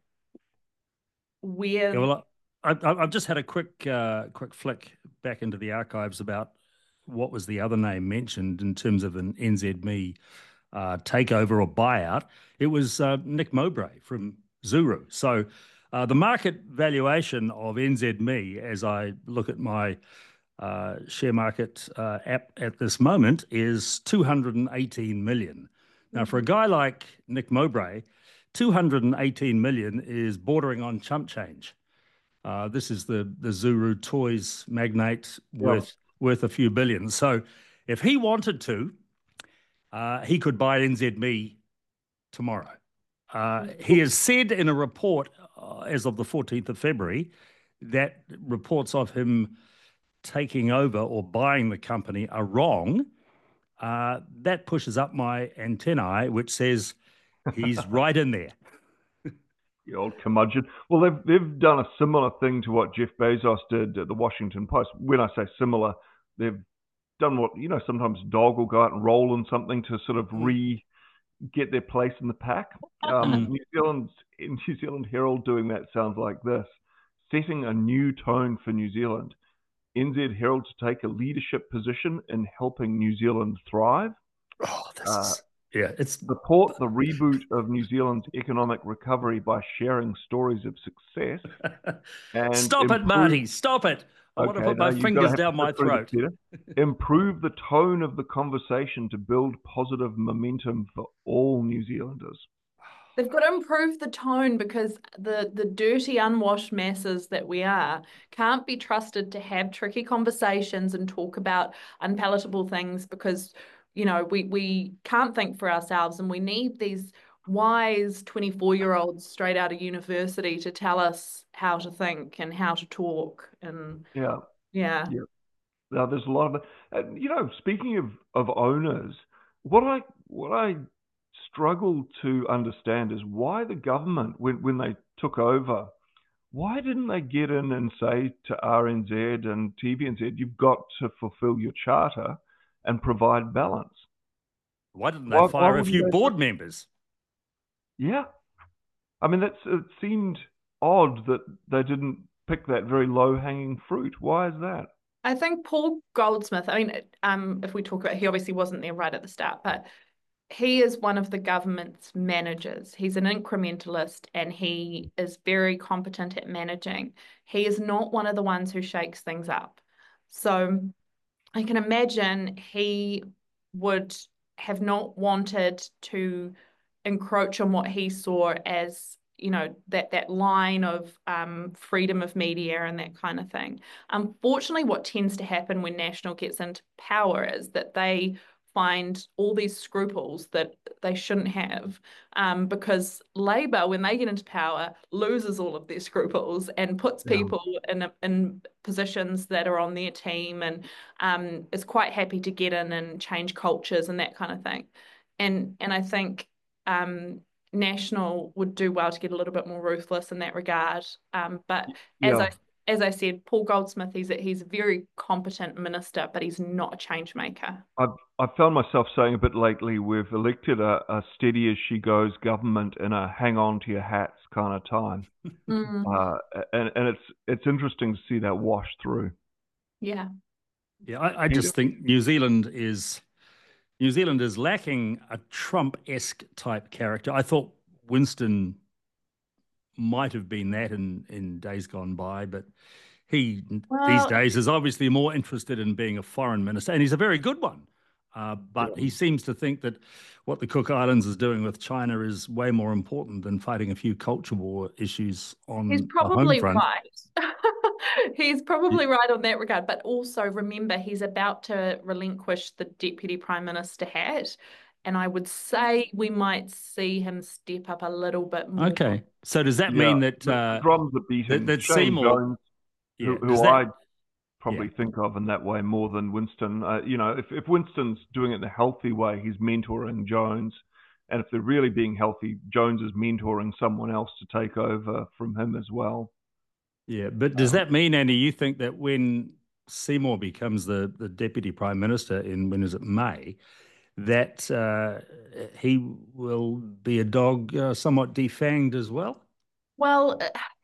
where. Yeah, well, I, I, I've just had a quick uh, quick flick back into the archives about what was the other name mentioned in terms of an N Z M E uh, takeover or buyout. It was uh, Nick Mowbray from Zuru. So uh, the market valuation of N Z M E, as I look at my uh, share market uh, app at this moment, is two hundred eighteen million. Now, for a guy like Nick Mowbray, two hundred eighteen million is bordering on chump change. Uh, this is the the Zuru toys magnate worth Yep. worth a few billion. So, if he wanted to, uh, he could buy N Z M E tomorrow. Uh, he has said in a report uh, as of the fourteenth of February that reports of him taking over or buying the company are wrong. Uh, that pushes up my antennae, which says he's right in there. The old curmudgeon. Well, they've they've done a similar thing to what Jeff Bezos did at the Washington Post. When I say similar, they've done what, you know, sometimes a dog will go out and roll in something to sort of re get their place in the pack. Um, New Zealand's in New Zealand Herald doing that sounds like this: setting a new tone for New Zealand. N Z Herald to take a leadership position in helping New Zealand thrive. Oh, this Uh, is yeah, it's Support the reboot of New Zealand's economic recovery by sharing stories of success. And stop it, improve- Marty. Stop it. I want to Okay, put my now you've gotta fingers have to down my sit through this, throat. Peter. Improve the tone of the conversation to build positive momentum for all New Zealanders. They've got to improve the tone, because the the dirty, unwashed masses that we are can't be trusted to have tricky conversations and talk about unpalatable things, because, you know, we we can't think for ourselves, and we need these wise twenty-four-year-olds straight out of university to tell us how to think and how to talk. And Yeah, yeah. yeah. Now there's a lot of, uh, you know, speaking of of owners, what I what I struggle to understand is why the government, when when they took over, why didn't they get in and say to R N Z and T V N Z, you've got to fulfill your charter and provide balance? Why didn't they Why, why fire a wouldn't few they? board members? Yeah, I mean that's it seemed odd that they didn't pick that very low hanging fruit. Why is that? I think Paul Goldsmith, I mean, um, if we talk about, he obviously wasn't there right at the start, but he is one of the government's managers. He's an incrementalist, and he is very competent at managing. He is not one of the ones who shakes things up. So I can imagine he would have not wanted to encroach on what he saw as you know, that that line of um, freedom of media and that kind of thing. Unfortunately, what tends to happen when National gets into power is that they find all these scruples that they shouldn't have, um, because Labour, when they get into power, loses all of their scruples and puts Yeah. people in in positions that are on their team, and um, is quite happy to get in and change cultures and that kind of thing. And and I think um, National would do well to get a little bit more ruthless in that regard. Um, but as Yeah. I as I said, Paul Goldsmith, he's a, he's a very competent minister, but he's not a change maker. I've I've found myself saying a bit lately, we've elected a, a steady as she goes government in a hang on to your hats kind of time. Mm, Uh, and, and it's it's interesting to see that wash through. yeah. Yeah, I, I just think New Zealand is New Zealand is lacking a Trump-esque type character. I thought Winston might have been that in, in days gone by, but he Well, these days is obviously more interested in being a foreign minister, and he's a very good one. Uh, but Yeah. he seems to think that what the Cook Islands is doing with China is way more important than fighting a few culture war issues on he's the probably home front. right. He's probably right on that regard. But also remember, he's about to relinquish the Deputy Prime Minister hat. And I would say we might see him step up a little bit more. Okay, so does that Yeah, mean that the uh, drums are beating. that, that Shane Seymour, Jones, who, yeah, who does that, I probably yeah. think of in that way more than Winston. Uh, you know, if, if Winston's doing it in a healthy way, he's mentoring Jones. And if they're really being healthy, Jones is mentoring someone else to take over from him as well. Yeah, but does Um, that mean, Andy, you think that when Seymour becomes the, the Deputy Prime Minister in, when is it, May, that uh, he will be a dog uh, somewhat defanged as well? Well,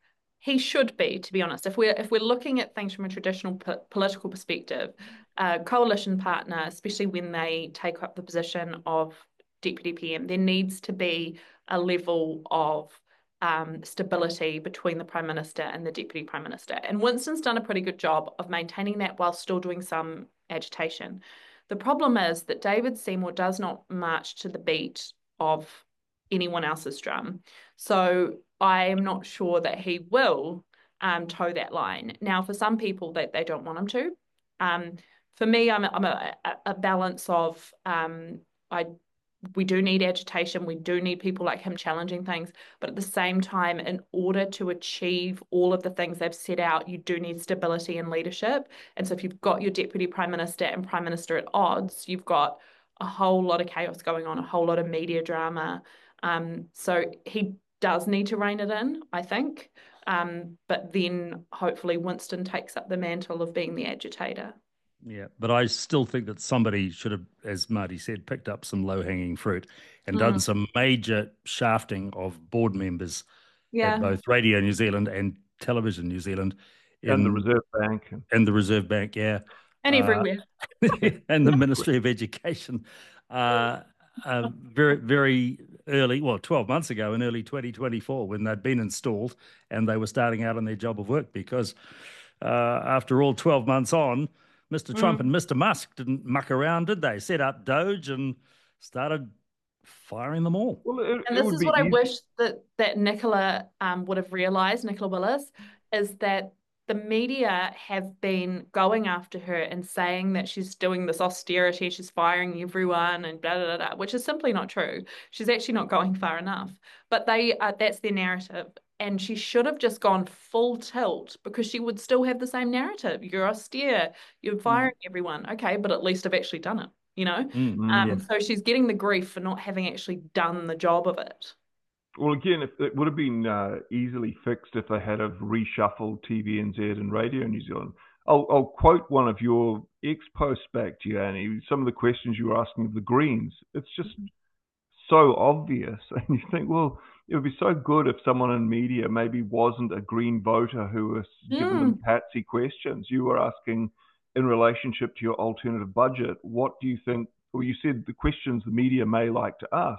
he should be, to be honest. If we're if we're looking at things from a traditional po political perspective, a coalition partner, especially when they take up the position of deputy P M, there needs to be a level of um, stability between the Prime Minister and the Deputy Prime Minister. And Winston's done a pretty good job of maintaining that while still doing some agitation. The problem is that David Seymour does not march to the beat of anyone else's drum. So I am not sure that he will um, toe that line. Now, for some people, they, they don't want him to. Um, for me, I'm, a, I'm a, a balance of um, I we do need agitation. We do need people like him challenging things. But at the same time, in order to achieve all of the things they've set out, you do need stability and leadership. And so if you've got your Deputy Prime Minister and Prime Minister at odds, you've got a whole lot of chaos going on, a whole lot of media drama. Um, so he does need to rein it in, I think. Um, but then hopefully Winston takes up the mantle of being the agitator. Yeah, but I still think that somebody should have, as Marty said, picked up some low-hanging fruit and Mm. done some major shafting of board members Yeah. at both Radio New Zealand and Television New Zealand. and the in- Reserve Bank. and the Reserve Bank, yeah. And Uh, everywhere. and the Ministry of Education. Uh, uh, very, very early, well, twelve months ago in early twenty twenty-four, when they'd been installed and they were starting out on their job of work, because uh, after all, twelve months on, Mister Trump Mm. and Mister Musk didn't muck around, did they? Set up Doge and started firing them all. Well, it, And it this would is be what I easy. wish that that Nicola um, would have realised, Nicola Willis, is that the media have been going after her and saying that she's doing this austerity, she's firing everyone and blah, blah, blah, blah, which is simply not true. She's actually not going far enough. But they uh, that's their narrative. And she should have just gone full tilt, because she would still have the same narrative. You're austere, you're firing everyone. Okay, but at least I've actually done it, you know? Mm, Mm. Um, yeah. So she's getting the grief for not having actually done the job of it. Well, again, if it would have been uh, easily fixed if they had have reshuffled T V N Z and Radio New Zealand. I'll, I'll quote one of your ex-posts back to you, Annie. Some of the questions you were asking of the Greens. It's just so obvious. And you think, well, it would be so good if someone in media maybe wasn't a Green voter who was giving them patsy questions. You were asking, in relationship to your alternative budget, what do you think, or you said the questions the media may like to ask.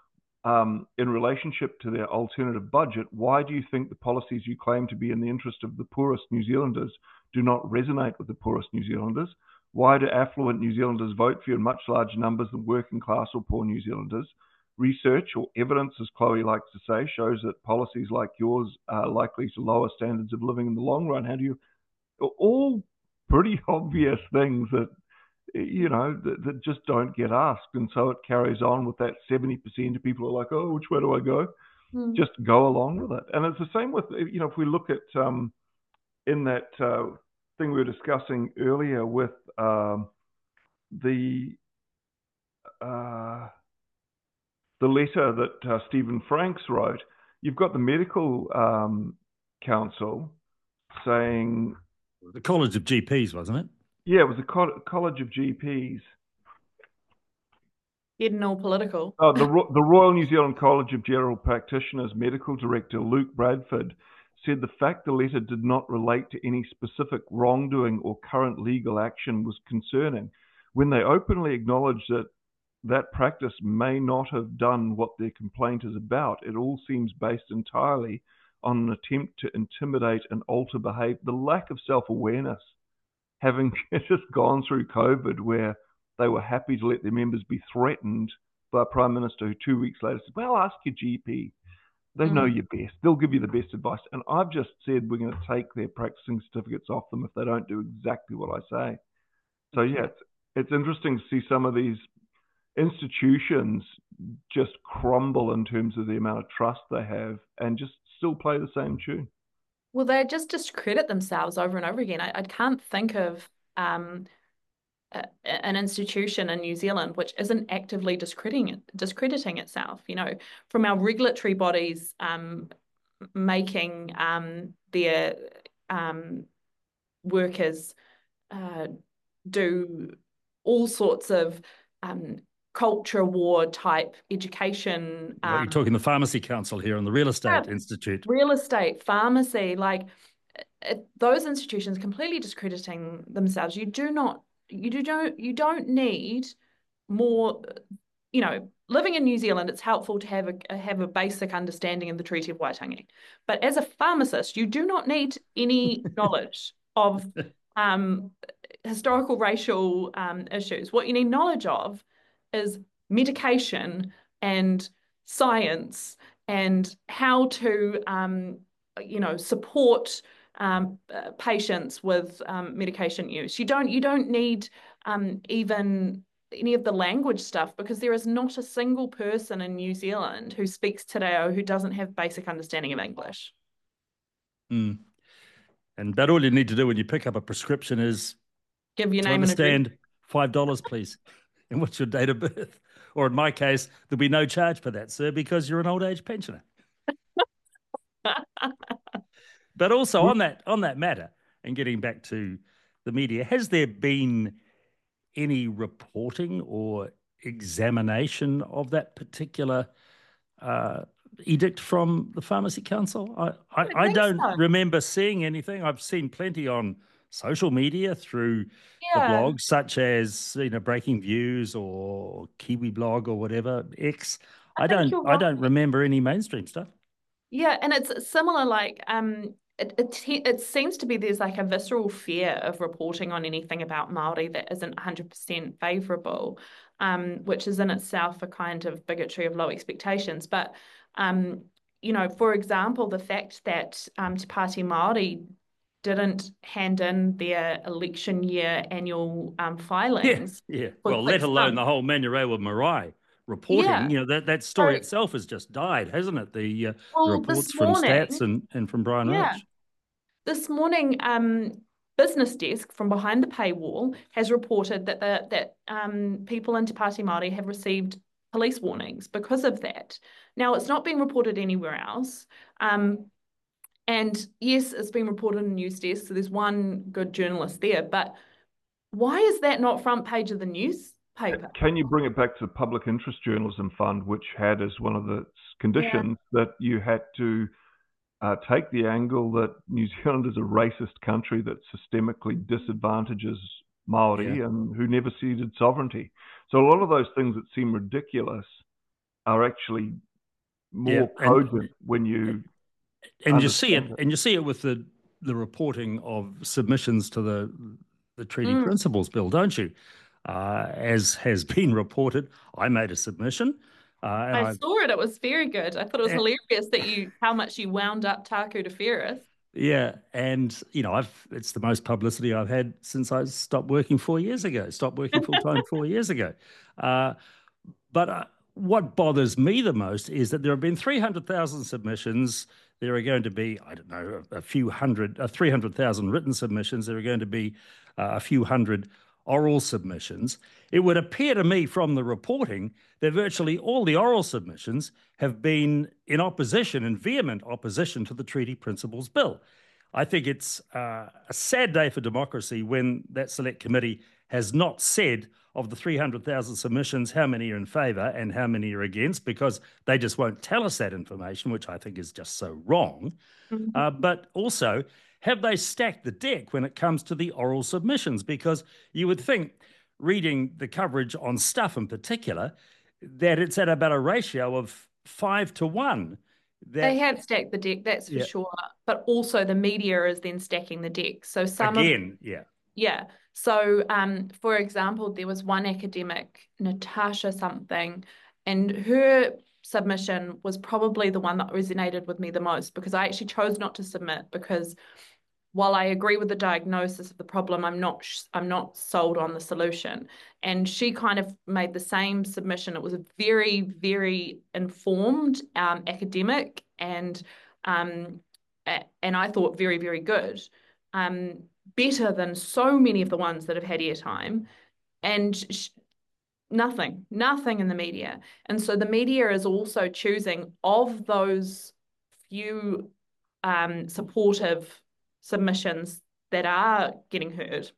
Um, in relationship to their alternative budget, why do you think the policies you claim to be in the interest of the poorest New Zealanders do not resonate with the poorest New Zealanders? Why do affluent New Zealanders vote for you in much larger numbers than working class or poor New Zealanders? research or evidence, as Chloe likes to say, shows that policies like yours are likely to lower standards of living in the long run. How do you, all pretty obvious things that, you know, that, that just don't get asked. And so it carries on with that seventy percent of people are like, oh, which way do I go? Mm. Just go along with it. And it's the same with, you know, if we look at um, in that uh, thing we were discussing earlier with um, the uh, the letter that uh, Stephen Franks wrote, you've got the medical um, council saying... The College of G Ps, wasn't it? Yeah, it was the Co- College of G Ps. Getting all political. Oh, the, the Royal New Zealand College of General Practitioners Medical Director Luke Bradford said the fact the letter did not relate to any specific wrongdoing or current legal action was concerning. When they openly acknowledged that that practice may not have done what their complaint is about, it all seems based entirely on an attempt to intimidate and alter behavior. The lack of self-awareness, having just gone through COVID, where they were happy to let their members be threatened by a Prime Minister who two weeks later said, well, ask your G P. They mm. know you best. They'll give you the best advice. And I've just said we're going to take their practicing certificates off them if they don't do exactly what I say. So, yeah, it's, it's interesting to see some of these institutions just crumble in terms of the amount of trust they have and just still play the same tune. Well, they just discredit themselves over and over again. I, I can't think of um, a, an institution in New Zealand which isn't actively discrediting it, discrediting itself. You know, from our regulatory bodies um, making um, their um, workers uh, do all sorts of um, culture war type education. Um, You're talking the Pharmacy Council here and the Real Estate yeah, Institute. Real estate, pharmacy, like it, those institutions completely discrediting themselves. You do not, you do don't, you don't need more, you know, living in New Zealand, it's helpful to have a have a basic understanding of the Treaty of Waitangi. But as a pharmacist, you do not need any knowledge of um, historical racial um, issues. What you need knowledge of is medication and science and how to, um, you know, support um, uh, patients with um, medication use. You don't, you don't need um, even any of the language stuff, because there is not a single person in New Zealand who speaks Te Reo who doesn't have basic understanding of English. Mm. And but all you need to do when you pick up a prescription is give your to name understand and address. five dollars, please. And what's your date of birth? Or in my case, there'll be no charge for that, sir, because you're an old age pensioner. But also on that on that matter, and getting back to the media, has there been any reporting or examination of that particular uh, edict from the Pharmacy Council? I, I, I, I don't so. remember seeing anything. I've seen plenty on social media through yeah. the blogs such as, you know, Breaking Views or Kiwi Blog or whatever, X. I, I don't I right. don't remember any mainstream stuff. Yeah, and it's similar, like um it, it it seems to be there's like a visceral fear of reporting on anything about Māori that isn't one hundred percent favourable, um, which is in itself a kind of bigotry of low expectations. But um, you know, for example, the fact that um, Te Pāti Māori didn't hand in their election year annual um, filings. Yeah, yeah. Well, let alone the whole Manurewa Marae reporting. Yeah. You know, that, that story so, itself has just died, hasn't it? The, uh, well, the reports morning, from Stats and, and from Brian yeah. Rich. This morning, um, Business Desk from behind the paywall has reported that the, that um, people in Te Pāti Māori have received police warnings because of that. Now, it's not being reported anywhere else. Um, And yes, it's been reported in News Desk, so there's one good journalist there, but why is that not front page of the newspaper? Can you bring it back to the Public Interest Journalism Fund, which had as one of the conditions yeah. that you had to uh, take the angle that New Zealand is a racist country that systemically disadvantages Māori yeah. and who never ceded sovereignty. So a lot of those things that seem ridiculous are actually more yeah, cogent and, when you... And you see it, it, and you see it with the the reporting of submissions to the the Treaty mm. Principles Bill, don't you? Uh, as has been reported, I made a submission. Uh, and I I, saw it. It was very good. I thought it was eh, hilarious that you how much you wound up Taku to Ferris. yeah, and you know, I've it's the most publicity I've had since I stopped working four years ago. Stopped working full time four years ago. Uh, but uh, what bothers me the most is that there have been three hundred thousand submissions. There are going to be, I don't know, a, a few hundred, uh, three hundred thousand written submissions. There are going to be uh, a few hundred oral submissions. It would appear to me from the reporting that virtually all the oral submissions have been in opposition, in vehement opposition to the Treaty Principles Bill. I think it's uh, a sad day for democracy when that select committee has not said of the three hundred thousand submissions how many are in favour and how many are against, because they just won't tell us that information, which I think is just so wrong. Mhm. Uh, but also, have they stacked the deck when it comes to the oral submissions? Because you would think, reading the coverage on Stuff in particular, that it's at about a ratio of five to one. That, They have stacked the deck, that's for yeah, sure. But also the media is then stacking the deck. So some of again, yeah. yeah. So um, for example, there was one academic, Natasha something, and her submission was probably the one that resonated with me the most because I actually chose not to submit because while I agree with the diagnosis of the problem, I'm not I'm not sold on the solution. And she kind of made the same submission. It was a very, very informed um, academic and um, and I thought very, very good. Um, better than so many of the ones that have had airtime. And sh- nothing, nothing in the media. And so the media is also choosing of those few um, supportive submissions that are getting heard,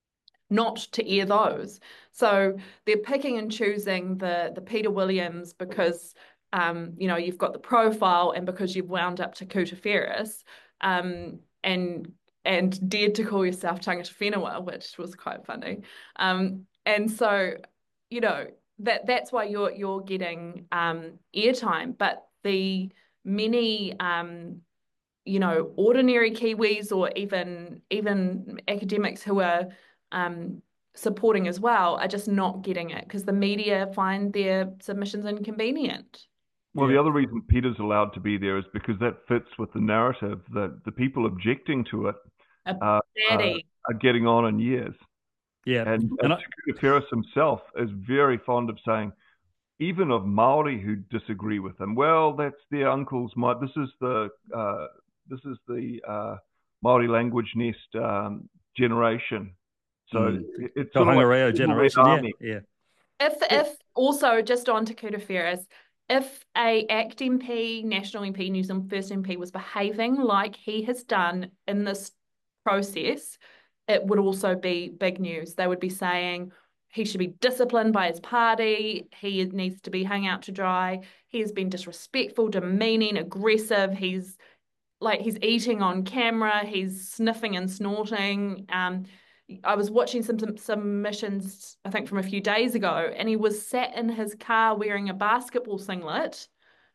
not to air those. So they're picking and choosing the the Peter Williams because um, you know, you've got the profile and because you've wound up to Kuta Ferris, um, and and dared to call yourself Tangata Whenua, which was quite funny. Um, and so, you know, that that's why you're you're getting um, airtime, but the many um, you know, ordinary Kiwis or even even academics who are um, supporting as well are just not getting it because the media find their submissions inconvenient. Well, Yeah. the other reason Peter's allowed to be there is because that fits with the narrative that the people objecting to it A uh, uh, baddie. are getting on in years. Yeah. And, And and I, Te Ferris himself is very fond of saying, even of Maori who disagree with him, well, that's their uncle's. My, this is the uh, this is the uh, Maori language nest um, generation. So mm, it, it's the sort of like Hangareo the Little Red generation, yeah, Army. yeah. If if also just on to Kuta Ferris, if a ACT M P, National M P, New Zealand First M P was behaving like he has done in this process, it would also be big news. They would be saying he should be disciplined by his party. He needs to be hung out to dry. He has been disrespectful, demeaning, aggressive. He's like he's eating on camera. He's sniffing and snorting. Um, I was watching some, some submissions, I think from a few days ago, and he was sat in his car wearing a basketball singlet,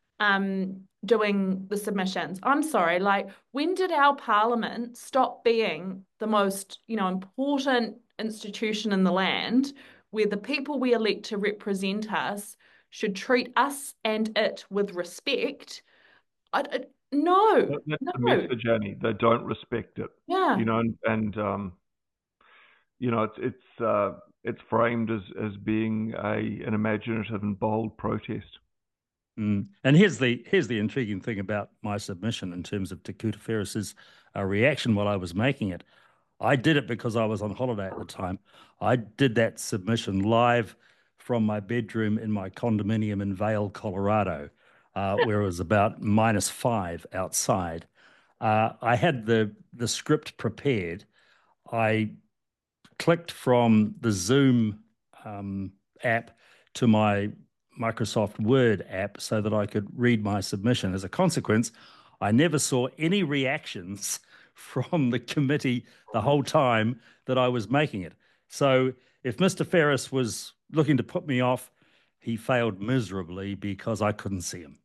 um, doing the submissions. I'm sorry, like when did our parliament stop being the most, you know, important institution in the land where the people we elect to represent us should treat us and it with respect? I, I no, That- That's the no, message, Annie. They don't respect it, yeah. you know, and, and um, you know, it's it's uh, it's framed as as being a an imaginative and bold protest. Mm. And here's the here's the intriguing thing about my submission in terms of Te Kuta Ferris's uh, reaction while I was making it. I did it because I was on holiday at the time. I did that submission live from my bedroom in my condominium in Vail, Colorado, uh, where it was about minus five outside. Uh, I had the the script prepared. I clicked from the Zoom um, app to my Microsoft Word app so that I could read my submission. As a consequence, I never saw any reactions from the committee the whole time that I was making it. So if Mister Ferris was looking to put me off, he failed miserably because I couldn't see him.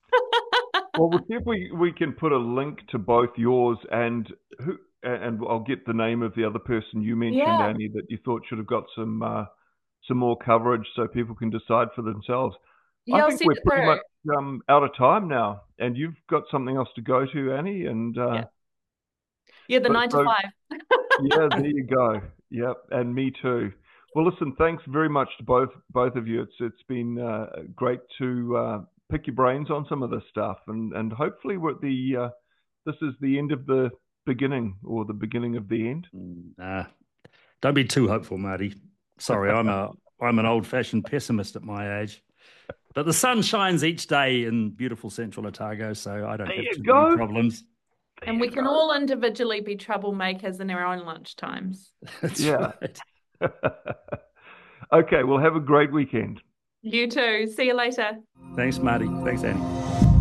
Well, we'll see if we, we can put a link to both yours and who, and I'll get the name of the other person you mentioned, Yeah. Annie, that you thought should have got some uh, some more coverage so people can decide for themselves. I You'll think see we're it pretty through. much um, out of time now, and you've got something else to go to, Annie. And uh, Yeah. Yeah, the so, nine to so five. yeah, there you go. Yep, and me too. Well, listen, thanks very much to both both of you. It's it's been uh, great to uh, pick your brains on some of this stuff, and and hopefully we're at the uh, this is the end of the beginning, or the beginning of the end. Nah, don't be too hopeful, Marty. Sorry, I'm a I'm an old-fashioned pessimist at my age. But the sun shines each day in beautiful Central Otago, so I don't There have you too go. many problems. There And we you can go. all individually be troublemakers in our own lunch times. That's Yeah. right. Okay, well, have a great weekend. You too. See you later. Thanks, Marty. Thanks, Annie.